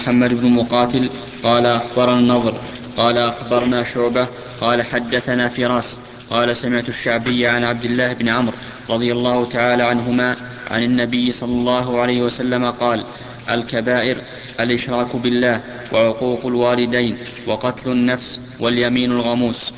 محمد بن مقاتل قال أخبرنا النضر قال أخبرنا شعبة قال حدثنا فراس قال سمعت الشعبي عن عبد الله بن عمرو رضي الله تعالى عنهما عن النبي صلى الله عليه وسلم قال: الكبائر الإشراك بالله وعقوق الوالدين وقتل النفس واليمين الغموس.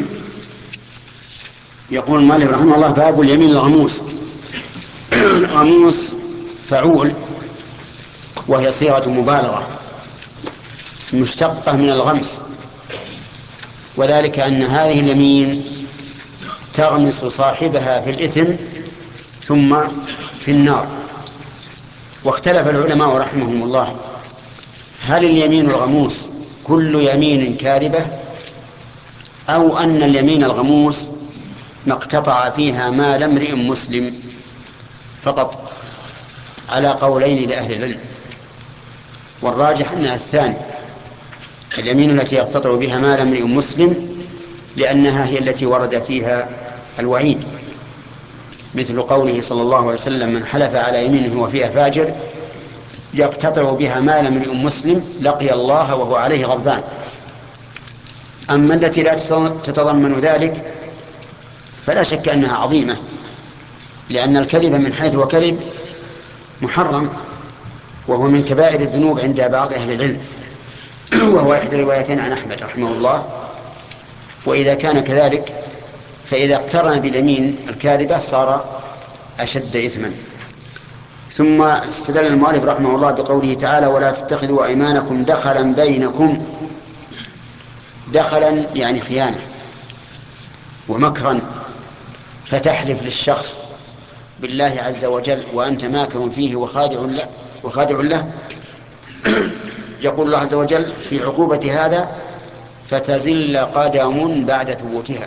يقول المؤلف رحمه الله: باب اليمين الغموس. الغموس فعول، وهي صيغة مبالغة مشتقة من الغمس، وذلك أن هذه اليمين تغمس صاحبها في الإثم ثم في النار. واختلف العلماء رحمهم الله: هل اليمين الغموس كل يمين كاذبة، أو أن اليمين الغموس ما اقتطع فيها مال امرئ مسلم فقط؟ على قولين لأهل العلم، والراجح أنها الثاني، اليمين التي يقتطع بها مال امرئ مسلم، لأنها هي التي ورد فيها الوعيد، مثل قوله صلى الله عليه وسلم: من حلف على يمينه وفيها فاجر يقتطع بها مال امرئ مسلم لقي الله وهو عليه غضبان. أما التي لا تتضمن ذلك فلا شك أنها عظيمة، لأن الكذب من حيث وكذب محرم، وهو من كبائر الذنوب عند بعض أهل العلم، وهو إحدى الروايتين عن أحمد رحمه الله. وإذا كان كذلك فإذا اقترن باليمين الكاذبة صار أشد إثما. ثم استدل المؤلف رحمه الله بقوله تعالى: ولا تتخذوا أيمانكم دخلا بينكم. دخلا يعني خيانة ومكرا، فتحلف للشخص بالله عز وجل وأنت ماكر فيه وخادع له. يقول الله عز وجل في عقوبة هذا: فتزل قدم بعد ثبوتها.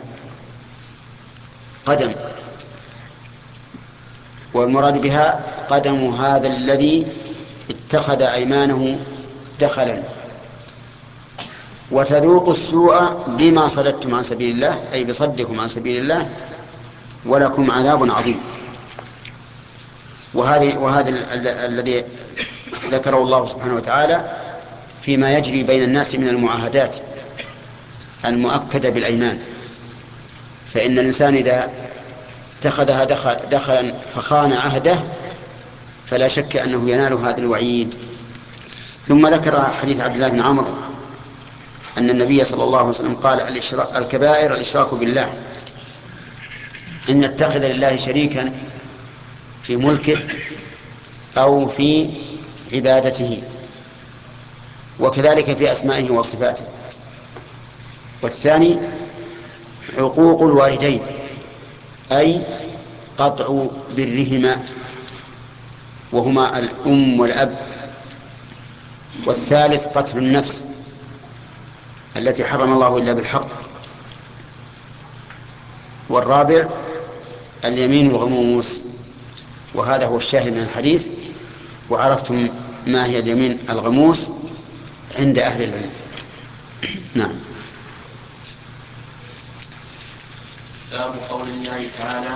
قدم، والمراد بها قدم هذا الذي اتخذ أيمانه دخلا. وتذوق السوء بما صددتم عن سبيل الله، أي بصدكم عن سبيل الله، ولكم عذاب عظيم. وهذا الذي ذكره الله سبحانه وتعالى فيما يجري بين الناس من المعاهدات المؤكدة بالأيمان. فإن الإنسان إذا اتخذها دخلا فخان عهده فلا شك أنه ينال هذا الوعيد. ثم ذكر حديث عبد الله بن عمرو أن النبي صلى الله عليه وسلم قال: الكبائر الإشراك بالله، إن يتخذ لله شريكا في ملكه أو في عبادته، وكذلك في أسمائه وصفاته. والثاني عقوق الوالدين، أي قطع برهما، وهما الأم والأب. والثالث قتل النفس التي حرم الله إلا بالحق. والرابع اليمين الغموس. وهذا هو الشاهد من الحديث، وعرفتم ما هي اليمين الغموس عند أهل العلم. نعم. باب قول الله تعالى: